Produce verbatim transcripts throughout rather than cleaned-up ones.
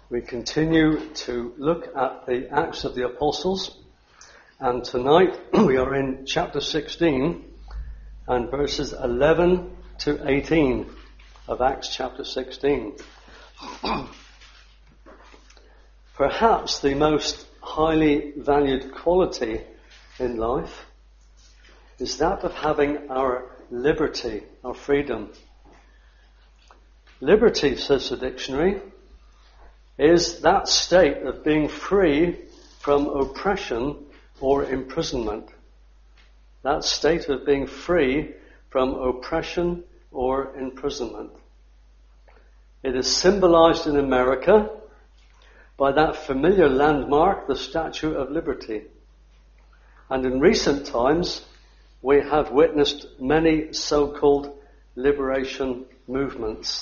We continue to look at the Acts of the Apostles, and tonight we are in chapter sixteen and verses eleven to eighteen of Acts chapter sixteen. Perhaps the most highly valued quality in life is that of having our liberty, our freedom. Liberty, says the dictionary, is that state of being free from oppression or imprisonment. That state of being free from oppression or imprisonment. It is symbolized in America by that familiar landmark, the Statue of Liberty. And in recent times, we have witnessed many so-called liberation movements.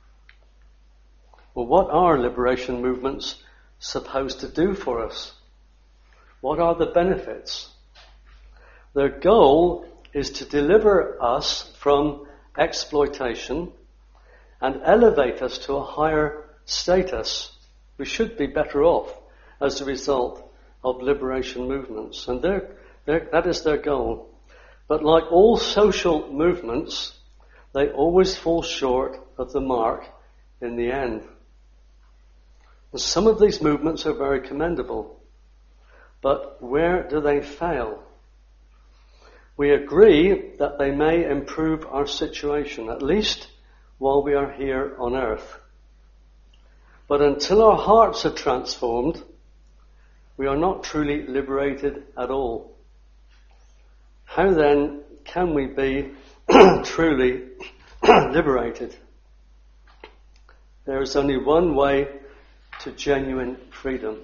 Well, what are liberation movements supposed to do for us? What are the benefits? Their goal is to deliver us from exploitation and elevate us to a higher status. We should be better off as a result of liberation movements. And they're, they're, that is their goal. But like all social movements, they always fall short of the mark in the end. And some of these movements are very commendable. But where do they fail? We agree that they may improve our situation, at least while we are here on earth. But until our hearts are transformed, we are not truly liberated at all. How then can we be truly liberated? There is only one way to genuine freedom.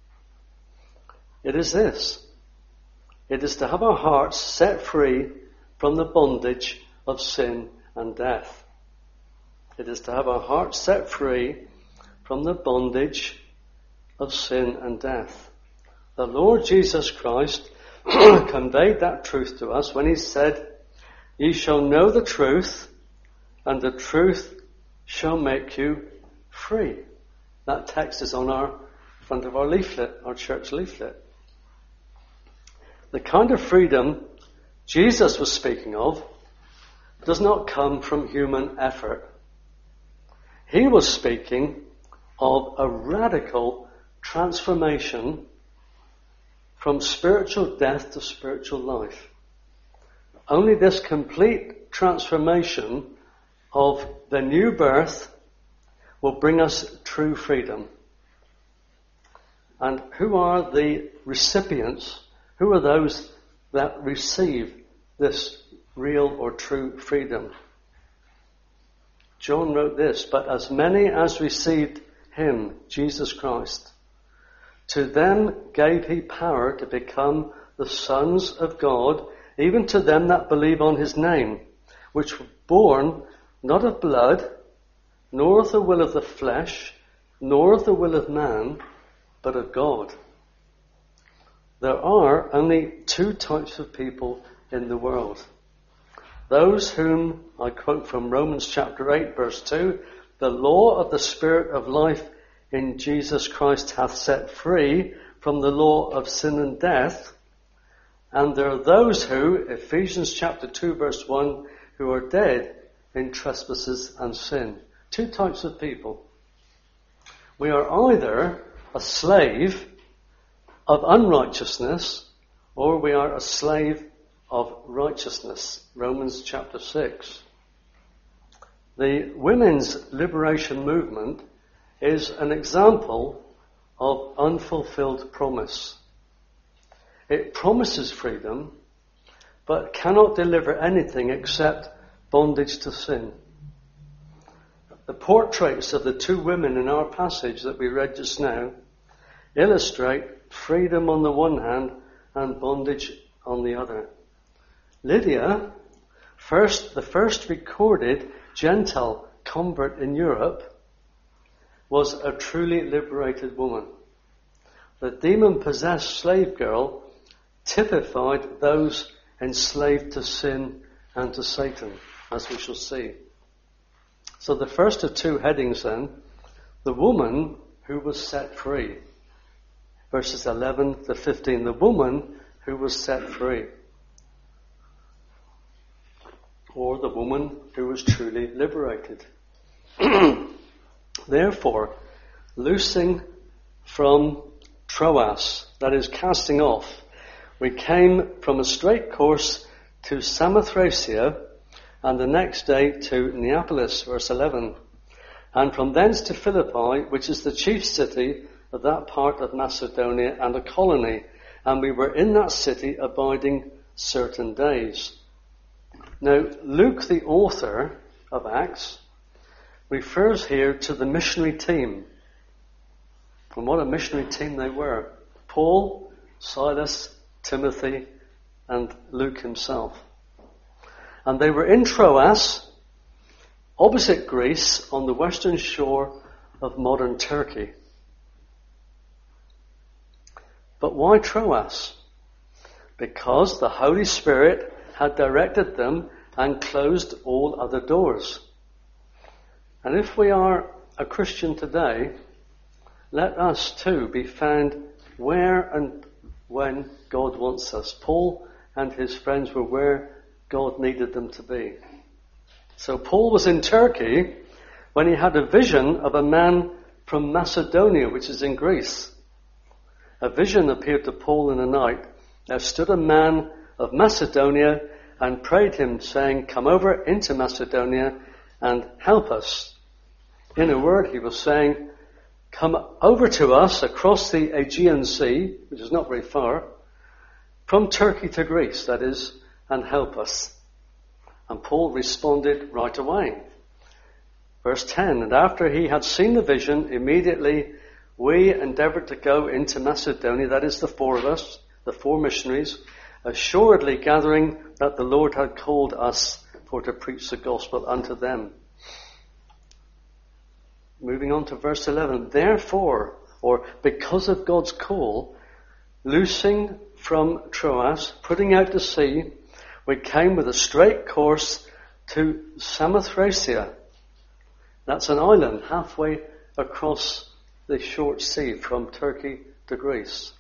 It is this. It is to have our hearts set free from the bondage of sin and death. It is to have our hearts set free from the bondage of sin and death. The Lord Jesus Christ conveyed that truth to us when he said, "Ye shall know the truth, and the truth shall make you free." That text is on our front of our leaflet, our church leaflet. The kind of freedom Jesus was speaking of does not come from human effort. He was speaking of a radical transformation from spiritual death to spiritual life. Only this complete transformation of the new birth will bring us true freedom. And who are the recipients? Who are those that receive this real or true freedom? John wrote this, "But as many as received him, Jesus Christ, to them gave he power to become the sons of God, even to them that believe on his name, which were born not of blood, nor of the will of the flesh, nor of the will of man, but of God." There are only two types of people in the world. Those whom, I quote from Romans chapter eight, verse two, "The law of the Spirit of life in Jesus Christ hath set free from the law of sin and death." And there are those who, Ephesians chapter two, verse one, who are dead in trespasses and sin. Two types of people. We are either a slave of unrighteousness, or we are a slave of righteousness. Romans chapter six. The women's liberation movement is an example of unfulfilled promise. It promises freedom, but cannot deliver anything except bondage to sin. The portraits of the two women in our passage that we read just now illustrate freedom on the one hand and bondage on the other. Lydia, first, the first recorded Gentile convert in Europe, was a truly liberated woman. The demon-possessed slave girl typified those enslaved to sin and to Satan, as we shall see. So the first of two headings then, the woman who was set free. Verses eleven to fifteen, the woman who was set free. Or the woman who was truly liberated. Therefore, loosing from Troas, that is casting off, we came from a straight course to Samothracia, and the next day to Neapolis, verse eleven, and from thence to Philippi, which is the chief city of that part of Macedonia and a colony, and we were in that city abiding certain days. Now, Luke, the author of Acts, refers here to the missionary team. And what a missionary team they were. Paul, Silas, Timothy, and Luke himself. And they were in Troas, opposite Greece, on the western shore of modern Turkey. But why Troas? Because the Holy Spirit had directed them and closed all other doors. And if we are a Christian today, let us too be found where and when God wants us. Paul and his friends were where God needed them to be. So Paul was in Turkey when he had a vision of a man from Macedonia, which is in Greece. A vision appeared to Paul in the night. There stood a man of Macedonia and prayed him, saying, "Come over into Macedonia and help us." In a word, he was saying, "Come over to us across the Aegean Sea," which is not very far, from Turkey to Greece, that is, and help us. And Paul responded right away. Verse ten, and after he had seen the vision, immediately we endeavoured to go into Macedonia, that is the four of us, the four missionaries, assuredly gathering that the Lord had called us for to preach the gospel unto them. Moving on to verse eleven. Therefore, or because of God's call, loosing from Troas, putting out to sea, we came with a straight course to Samothracia. That's an island halfway across the short sea from Turkey to Greece.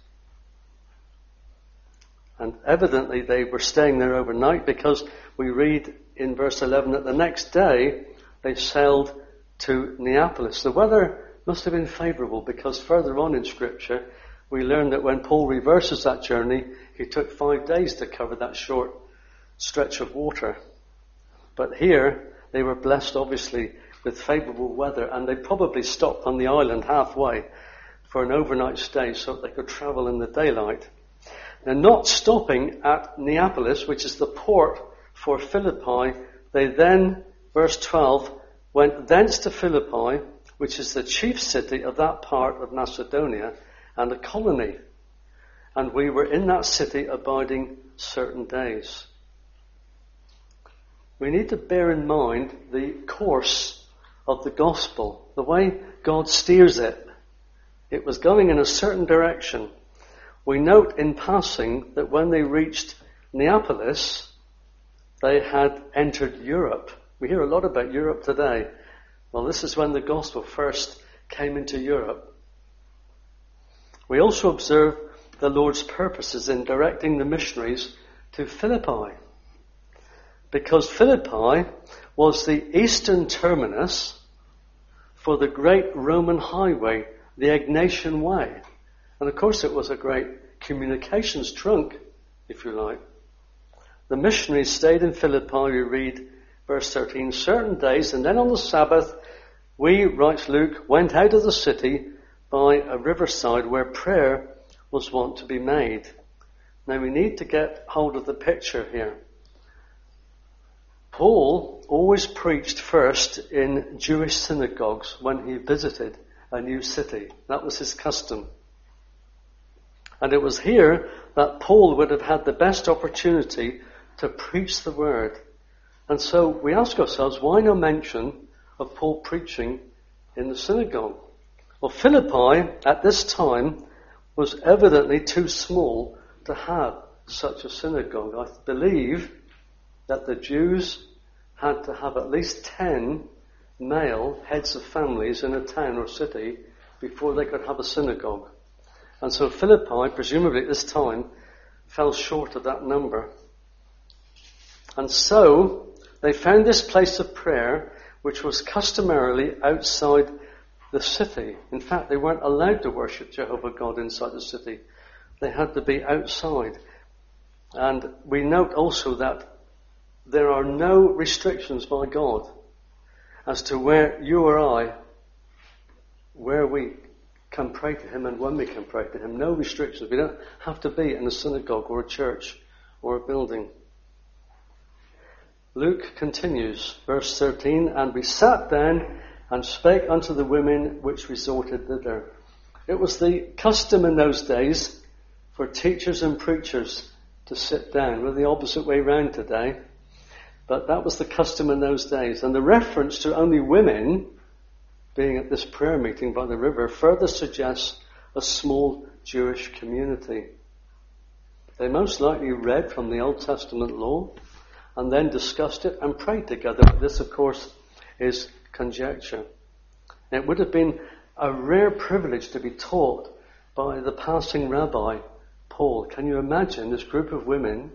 And evidently they were staying there overnight, because we read in verse eleven that the next day they sailed to Neapolis. The weather must have been favourable, because further on in Scripture we learn that when Paul reverses that journey, he took five days to cover that short stretch of water. But here they were blessed obviously with favourable weather, and they probably stopped on the island halfway for an overnight stay so that they could travel in the daylight. And not stopping at Neapolis, which is the port for Philippi, they then, verse twelve, went thence to Philippi, which is the chief city of that part of Macedonia, and a colony. And we were in that city abiding certain days. We need to bear in mind the course of the gospel, the way God steers it. It was going in a certain direction. We note in passing that when they reached Neapolis, they had entered Europe. We hear a lot about Europe today. Well, this is when the gospel first came into Europe. We also observe the Lord's purposes in directing the missionaries to Philippi, because Philippi was the eastern terminus for the great Roman highway, the Egnatian Way. And of course it was a great communications trunk, if you like. The missionaries stayed in Philippi, we read verse thirteen, certain days, and then on the Sabbath we, writes Luke, went out of the city by a riverside where prayer was wont to be made. Now we need to get hold of the picture here. Paul always preached first in Jewish synagogues when he visited a new city. That was his custom. And it was here that Paul would have had the best opportunity to preach the word. And so we ask ourselves, why no mention of Paul preaching in the synagogue? Well, Philippi at this time was evidently too small to have such a synagogue. I believe that the Jews had to have at least ten male heads of families in a town or city before they could have a synagogue. And so Philippi, presumably at this time, fell short of that number. And so they found this place of prayer, which was customarily outside the city. In fact, they weren't allowed to worship Jehovah God inside the city. They had to be outside. And we note also that there are no restrictions by God as to where you or I, where we can pray to him and when we can pray to him. No restrictions. We don't have to be in a synagogue or a church or a building. Luke continues, verse thirteen, and we sat down and spake unto the women which resorted thither. It was the custom in those days for teachers and preachers to sit down. We're the opposite way round today. But that was the custom in those days. And the reference to only women being at this prayer meeting by the river further suggests a small Jewish community. They most likely read from the Old Testament law and then discussed it and prayed together. But this, of course, is conjecture. It would have been a rare privilege to be taught by the passing rabbi, Paul. Can you imagine this group of women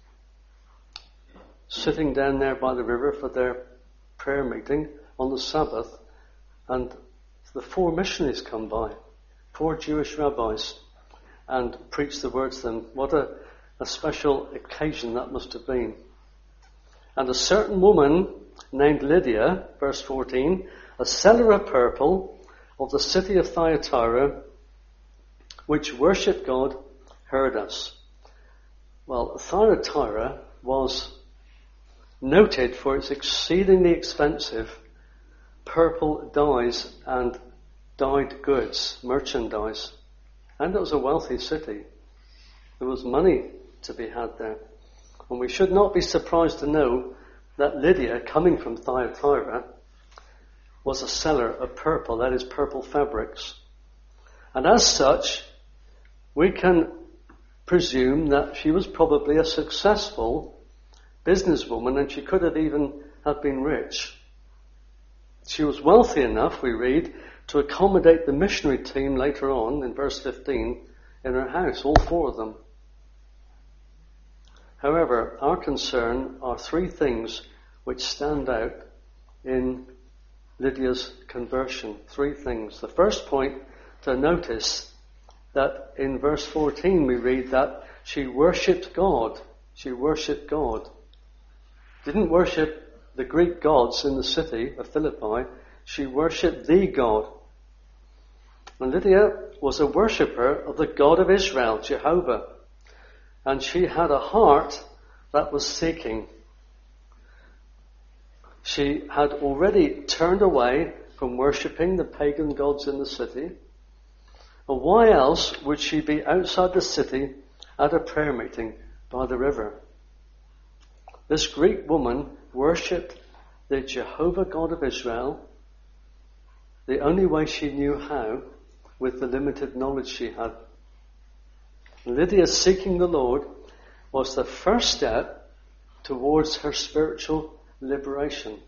sitting down there by the river for their prayer meeting on the Sabbath, and the four missionaries come by, four Jewish rabbis, and preach the words to them? What a, a special occasion that must have been. And a certain woman named Lydia, verse fourteen, a seller of purple of the city of Thyatira, which worshipped God, heard us. Well, Thyatira was noted for its exceedingly expensive purple dyes and dyed goods, merchandise. And it was a wealthy city. There was money to be had there. And we should not be surprised to know that Lydia, coming from Thyatira, was a seller of purple, that is, purple fabrics. And as such, we can presume that she was probably a successful businesswoman, and she could have even have been rich. She was wealthy enough, we read, to accommodate the missionary team later on in verse fifteen in her house, all four of them. However, our concern are three things which stand out in Lydia's conversion. Three things. The first point to notice that in verse fourteen we read that she worshipped God. She worshipped God. Didn't worship the Greek gods in the city of Philippi. She worshipped the God. And Lydia was a worshipper of the God of Israel, Jehovah. And she had a heart that was seeking. She had already turned away from worshipping the pagan gods in the city. And why else would she be outside the city at a prayer meeting by the river? This Greek woman worshipped the Jehovah God of Israel the only way she knew how, with the limited knowledge she had. Lydia seeking the Lord was the first step towards her spiritual liberation.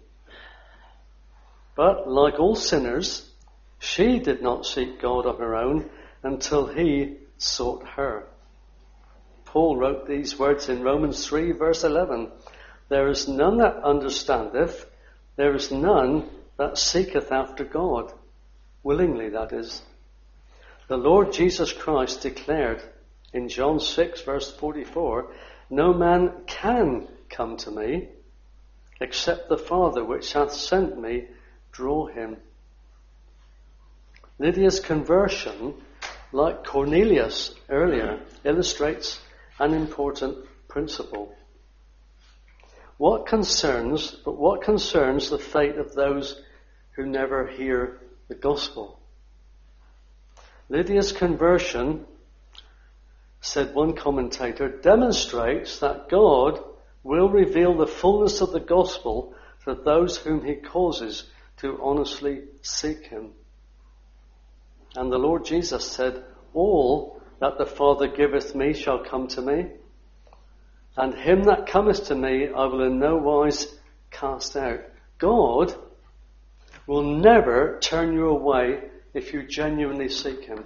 But like all sinners, she did not seek God on her own until he sought her. Paul wrote these words in Romans three, verse eleven. There is none that understandeth, there is none that seeketh after God. Willingly, that is. The Lord Jesus Christ declared in John six, verse forty-four, no man can come to me, except the Father which hath sent me draw him. Lydia's conversion, like Cornelius earlier, illustrates an important principle. What concerns, but what concerns the fate of those who never hear the gospel? Lydia's conversion, said one commentator, demonstrates that God will reveal the fullness of the gospel to those whom he causes to honestly seek him. And the Lord Jesus said, all that the Father giveth me shall come to me, and him that cometh to me I will in no wise cast out. God will never turn you away if you genuinely seek him.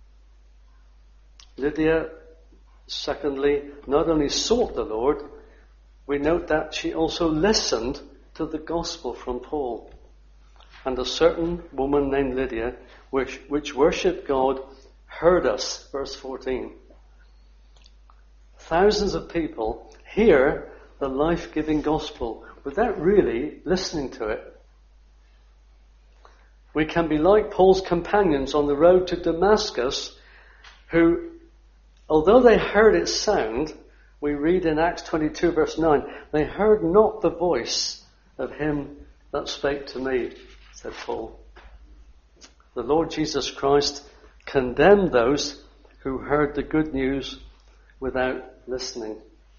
Lydia, secondly, not only sought the Lord, we note that she also listened to the gospel from Paul. And a certain woman named Lydia, which, which worshipped God, heard us, verse fourteen. Thousands of people hear the life-giving gospel without really listening to it. We can be like Paul's companions on the road to Damascus, who, although they heard its sound, we read in Acts twenty-two verse nine, they heard not the voice of him that spake to me, said Paul. The Lord Jesus Christ condemned those who heard the good news without listening.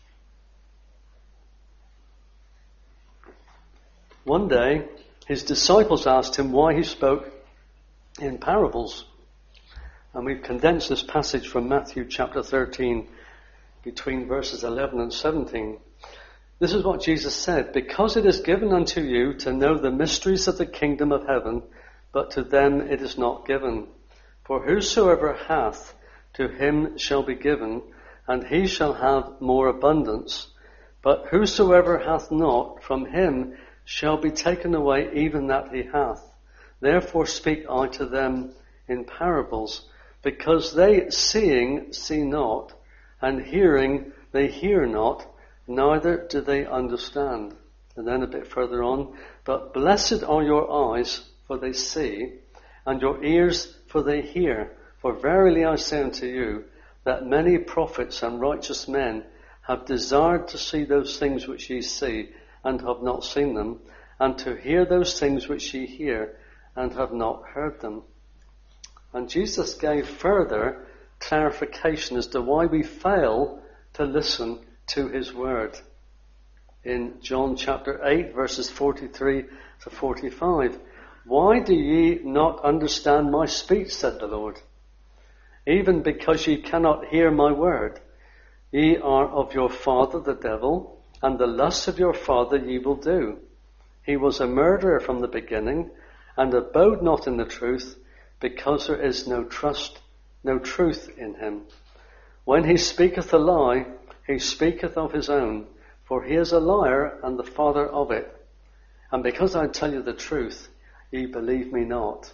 One day, his disciples asked him why he spoke in parables. And we've condensed this passage from Matthew chapter thirteen between verses eleven and seventeen. This is what Jesus said, because it is given unto you to know the mysteries of the kingdom of heaven, but to them it is not given. For whosoever hath, to him shall be given, and he shall have more abundance. But whosoever hath not, from him shall be taken away even that he hath. Therefore speak I to them in parables, because they seeing see not, and hearing they hear not, neither do they understand. And then a bit further on, but blessed are your eyes, for they see, and your ears, for they hear. For verily I say unto you, that many prophets and righteous men have desired to see those things which ye see, and have not seen them, and to hear those things which ye hear, and have not heard them. And Jesus gave further clarification as to why we fail to listen to his word. In John chapter eight, verses forty-three to forty-five, why do ye not understand my speech, said the Lord? Even because ye cannot hear my word. Ye are of your father the devil, and the lusts of your father ye will do. He was a murderer from the beginning, and abode not in the truth, because there is no trust, no truth in him. When he speaketh a lie, he speaketh of his own, for he is a liar and the father of it. And because I tell you the truth, ye believe me not.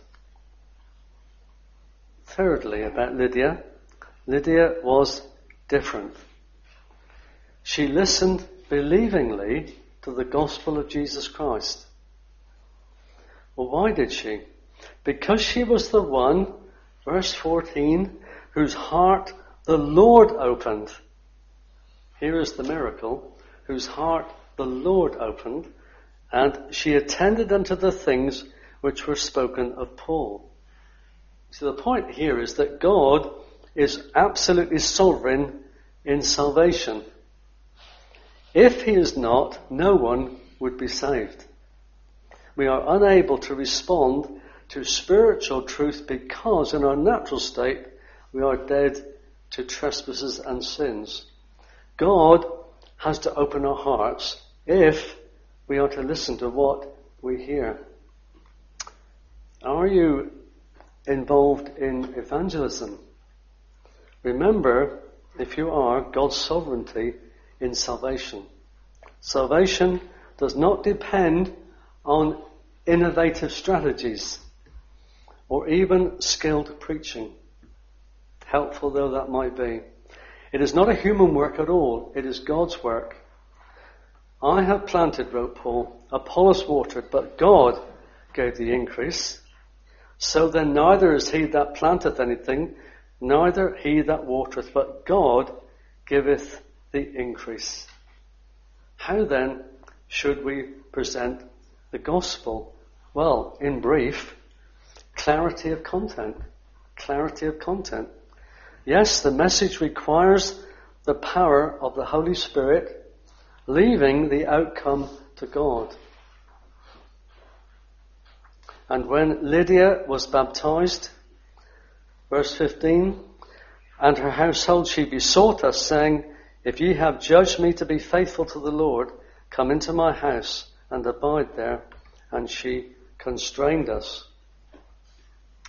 Thirdly, about Lydia, Lydia was different. She listened believingly to the gospel of Jesus Christ. Well, why did she? Because she was the one, verse fourteen, whose heart the Lord opened. Here is the miracle, whose heart the Lord opened, and she attended unto the things which were spoken of Paul. So the point here is that God is absolutely sovereign in salvation. If he is not, no one would be saved. We are unable to respond to spiritual truth because in our natural state we are dead to trespasses and sins. God has to open our hearts if we are to listen to what we hear. Are you involved in evangelism? Remember, if you are, God's sovereignty in salvation. Salvation does not depend on innovative strategies or even skilled preaching, helpful though that might be. It is not a human work at all. It is God's work. I have planted, wrote Paul, Apollos watered, but God gave the increase. So then neither is he that planteth anything, neither he that watereth, but God giveth the increase. How then should we present the gospel? Well, in brief, clarity of content. Clarity of content. Yes, the message requires the power of the Holy Spirit, leaving the outcome to God. And when Lydia was baptized, verse fifteen, and her household she besought us, saying, if ye have judged me to be faithful to the Lord, come into my house and abide there. And she constrained us.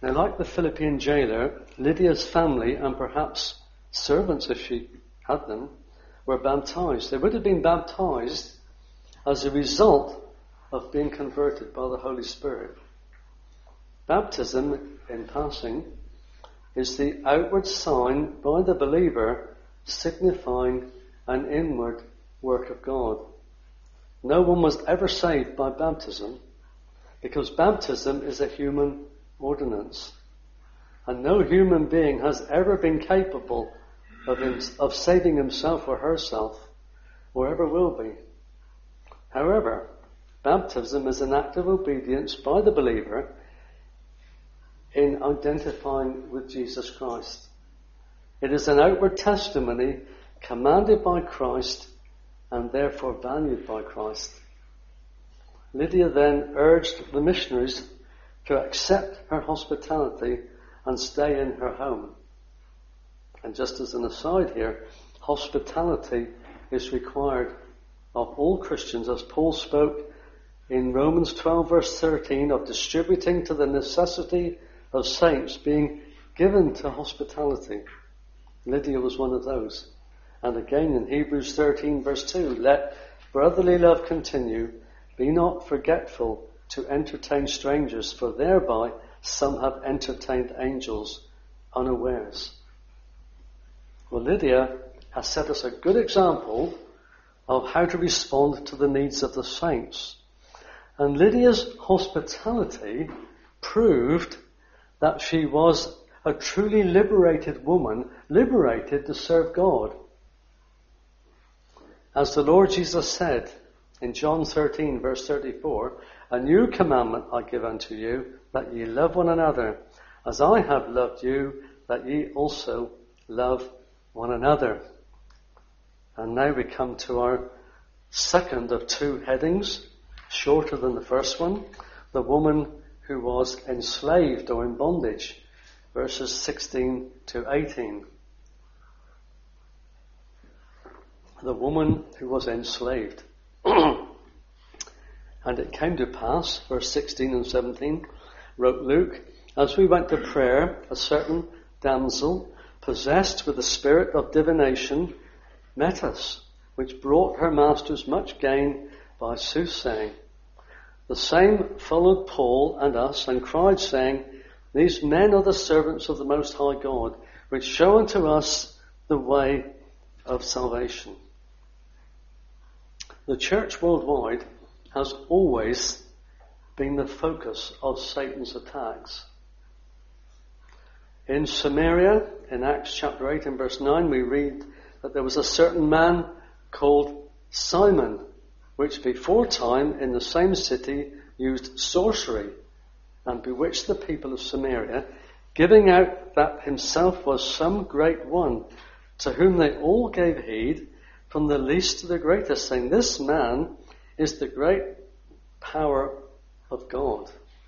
Now, like the Philippian jailer, Lydia's family, and perhaps servants if she had them, were baptized. They would have been baptized as a result of being converted by the Holy Spirit. Baptism, in passing, is the outward sign by the believer signifying an inward work of God. No one was ever saved by baptism because baptism is a human ordinance. And no human being has ever been capable of, him, of saving himself or herself, or ever will be. However, baptism is an act of obedience by the believer in identifying with Jesus Christ. It is an outward testimony commanded by Christ and therefore valued by Christ. Lydia then urged the missionaries to accept her hospitality and stay in her home. And just as an aside here, hospitality is required of all Christians, as Paul spoke in Romans twelve verse thirteen of distributing to the necessity of saints, being given to hospitality. Lydia was one of those. And again in Hebrews thirteen verse two, let brotherly love continue, be not forgetful to entertain strangers, for thereby some have entertained angels unawares. Well, Lydia has set us a good example of how to respond to the needs of the saints. And Lydia's hospitality proved that she was a truly liberated woman, liberated to serve God. As the Lord Jesus said in John thirteen verse thirty-four, a new commandment I give unto you, that ye love one another, as I have loved you, that ye also love one another. And now we come to our second of two headings, shorter than the first one, the woman who was enslaved or in bondage, verses sixteen to eighteen. The woman who was enslaved. And it came to pass, verse sixteen and seventeen, wrote Luke, as we went to prayer, a certain damsel, possessed with the spirit of divination, met us, which brought her masters much gain by soothsaying. The same followed Paul and us, and cried, saying, these men are the servants of the Most High God, which show unto us the way of salvation. The church worldwide has always been the focus of Satan's attacks. In Samaria, in Acts chapter eight and verse nine, we read that there was a certain man called Simon, which before time in the same city used sorcery and bewitched the people of Samaria, giving out that himself was some great one, to whom they all gave heed, from the least to the greatest, saying, this man is the great power of God.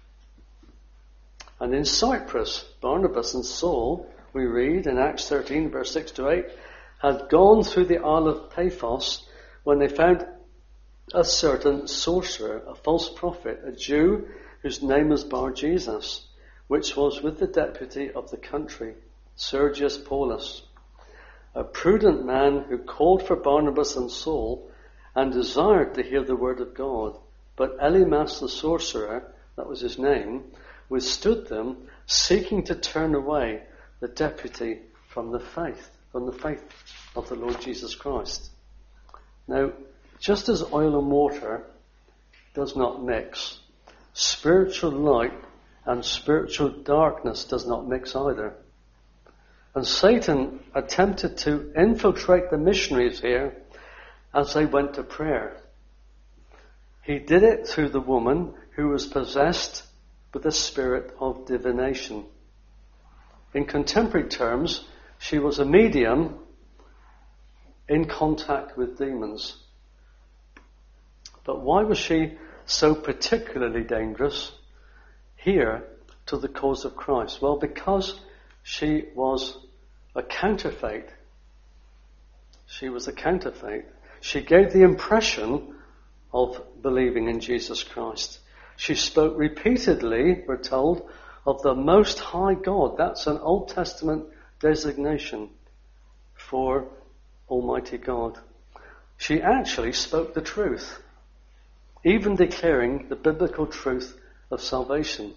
And in Cyprus, Barnabas and Saul, we read in Acts thirteen, verse six to eight, had gone through the Isle of Paphos when they found a certain sorcerer, a false prophet, a Jew whose name was Bar-Jesus, which was with the deputy of the country, Sergius Paulus, a prudent man who called for Barnabas and Saul and desired to hear the word of God. But Elymas the sorcerer, that was his name, withstood them, seeking to turn away the deputy from the faith, from the faith of the Lord Jesus Christ. Now, just as oil and water does not mix, spiritual light and spiritual darkness does not mix either. And Satan attempted to infiltrate the missionaries here as they went to prayer. He did it through the woman who was possessed with the spirit of divination. In contemporary terms, she was a medium in contact with demons. But why was she so particularly dangerous here to the cause of Christ? Well, because she was a counterfeit. She was a counterfeit. She gave the impression of believing in Jesus Christ. She spoke repeatedly, we're told, of the Most High God. That's an Old Testament designation for Almighty God. She actually spoke the truth, even declaring the biblical truth of salvation.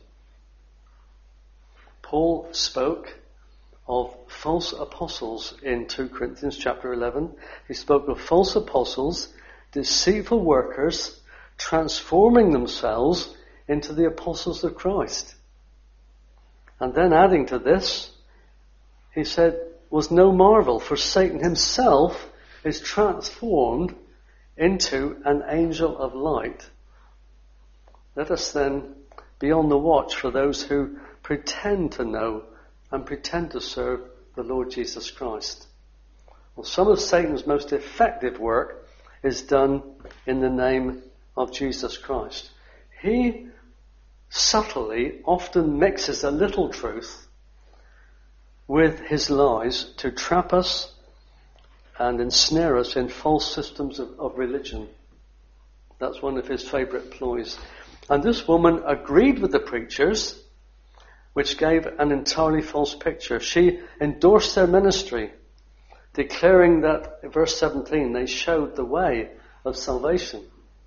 Paul spoke of false apostles in two Corinthians chapter eleven. He spoke of false apostles, deceitful workers, transforming themselves into the apostles of Christ. And then adding to this, he said, was no marvel, for Satan himself is transformed into an angel of light. Let us then be on the watch for those who pretend to know and pretend to serve the Lord Jesus Christ. Well, some of Satan's most effective work is done in the name of Jesus Christ. He subtly often mixes a little truth with his lies to trap us and ensnare us in false systems of, of religion. That's one of his favourite ploys. And this woman agreed with the preachers, which gave an entirely false picture. She endorsed their ministry, declaring that, in verse seventeen, they showed the way of salvation,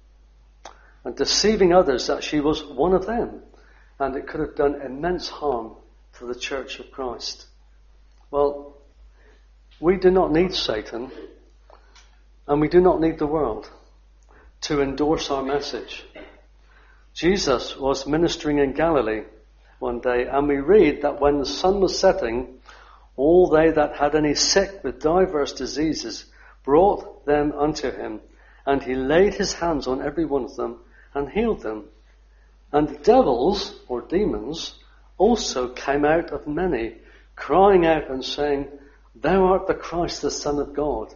and deceiving others that she was one of them, and it could have done immense harm to the Church of Christ. Well, we do not need Satan, and we do not need the world to endorse our message. Jesus was ministering in Galilee one day, and we read that when the sun was setting, all they that had any sick with divers diseases brought them unto him, and he laid his hands on every one of them and healed them. And devils, or demons, also came out of many, crying out and saying, Thou art the Christ, the Son of God.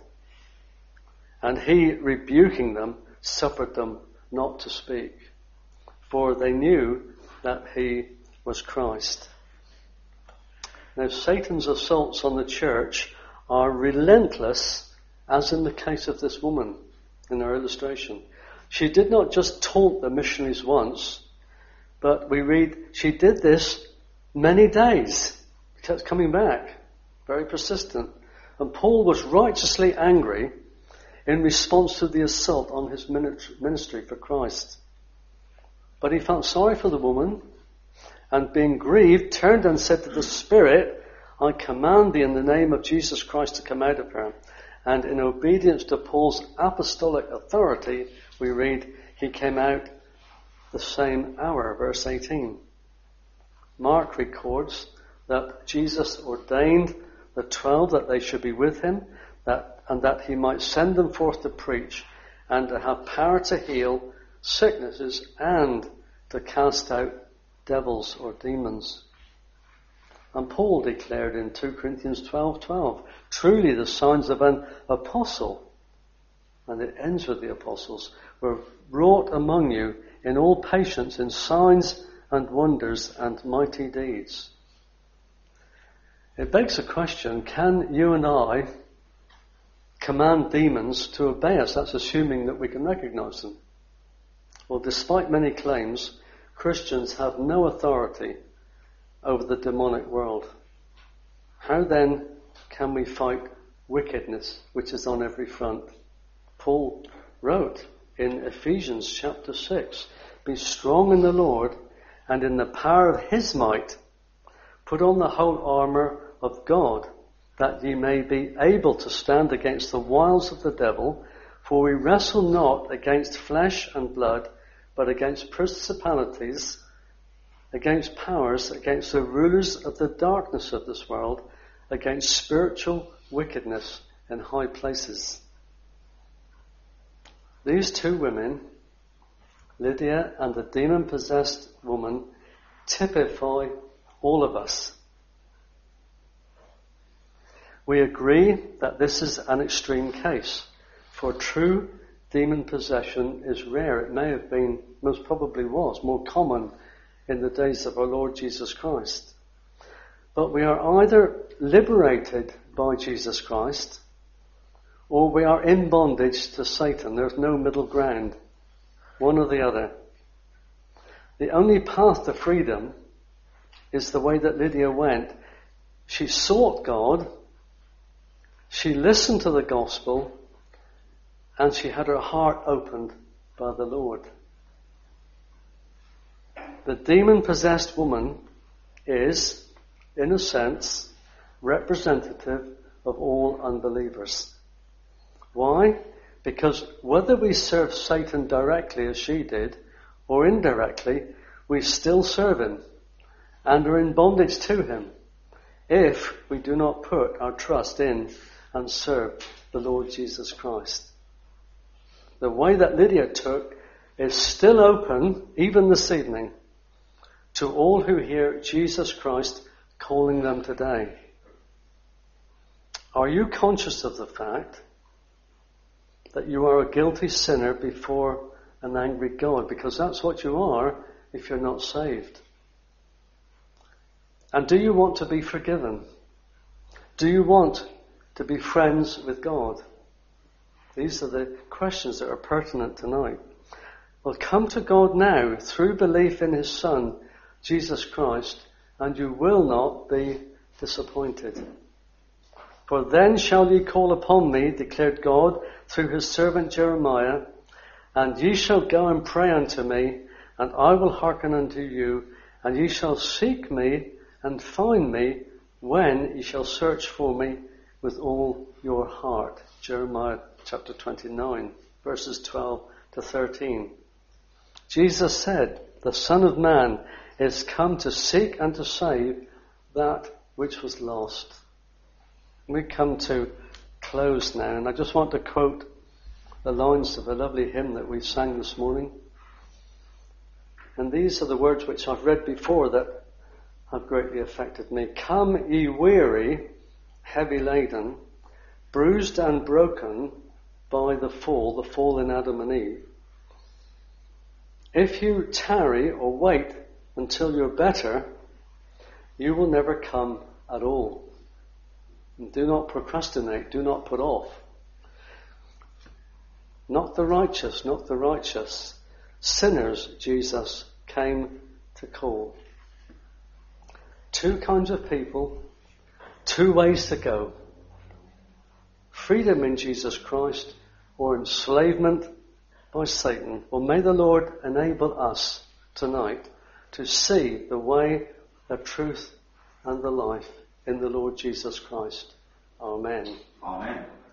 And he, rebuking them, suffered them not to speak, for they knew that he was Christ. Now, Satan's assaults on the church are relentless, as in the case of this woman in our illustration. She did not just taunt the missionaries once, but we read she did this many days. She kept coming back, very persistent. And Paul was righteously angry in response to the assault on his ministry for Christ. But he felt sorry for the woman, and being grieved, turned and said to the Spirit, I command thee in the name of Jesus Christ to come out of her. And in obedience to Paul's apostolic authority, we read, he came out the same hour, verse eighteen. Mark records that Jesus ordained the twelve that they should be with him, that and that he might send them forth to preach and to have power to heal sicknesses and to cast out devils or demons. And Paul declared in two Corinthians twelve twelve, truly the signs of an apostle, and it ends with the apostles, were wrought among you in all patience, in signs and wonders and mighty deeds. It begs the question, can you and I command demons to obey us? That's assuming that we can recognize them. Well, despite many claims, Christians have no authority over the demonic world. How then can we fight wickedness which is on every front? Paul wrote in Ephesians chapter six, be strong in the Lord and in the power of his might. Put on the whole armour of God, that ye may be able to stand against the wiles of the devil. For we wrestle not against flesh and blood, but against principalities, against powers, against the rulers of the darkness of this world, against spiritual wickedness in high places. These two women, Lydia and the demon-possessed woman, typify all of us. We agree that this is an extreme case, for true demon possession is rare. It may have been, most probably was, more common in the days of our Lord Jesus Christ. But we are either liberated by Jesus Christ, or we are in bondage to Satan. There's no middle ground, one or the other. The only path to freedom is the way that Lydia went. She sought God, she listened to the gospel, and she had her heart opened by the Lord. The demon-possessed woman is, in a sense, representative of all unbelievers. Why? Because whether we serve Satan directly as she did, or indirectly, we still serve him and are in bondage to him if we do not put our trust in and serve the Lord Jesus Christ. The way that Lydia took is still open, even this evening, to all who hear Jesus Christ calling them today. Are you conscious of the fact that you are a guilty sinner before an angry God? Because that's what you are if you're not saved. And do you want to be forgiven? Do you want to be friends with God? These are the questions that are pertinent tonight. Well, come to God now through belief in his Son, Jesus Christ, and you will not be disappointed. For then shall ye call upon me, declared God through his servant Jeremiah, and ye shall go and pray unto me, and I will hearken unto you, and ye shall seek me and find me when ye shall search for me with all your heart. Jeremiah chapter twenty-nine, verses twelve to thirteen. Jesus said, the Son of Man is come to seek and to save that which was lost. We come to close now, and I just want to quote the lines of a lovely hymn that we sang this morning. And these are the words which I've read before that have greatly affected me. Come, ye weary, heavy laden, bruised and broken by the fall, the fall in Adam and Eve. If you tarry or wait until you're better, you will never come at all. And do not procrastinate, do not put off. Not the righteous, not the righteous. Sinners, Jesus came to call. Two kinds of people, two ways to go. Freedom in Jesus Christ or enslavement by Satan. Well, may the Lord enable us tonight to see the way, the truth and the life in the Lord Jesus Christ. Amen. Amen.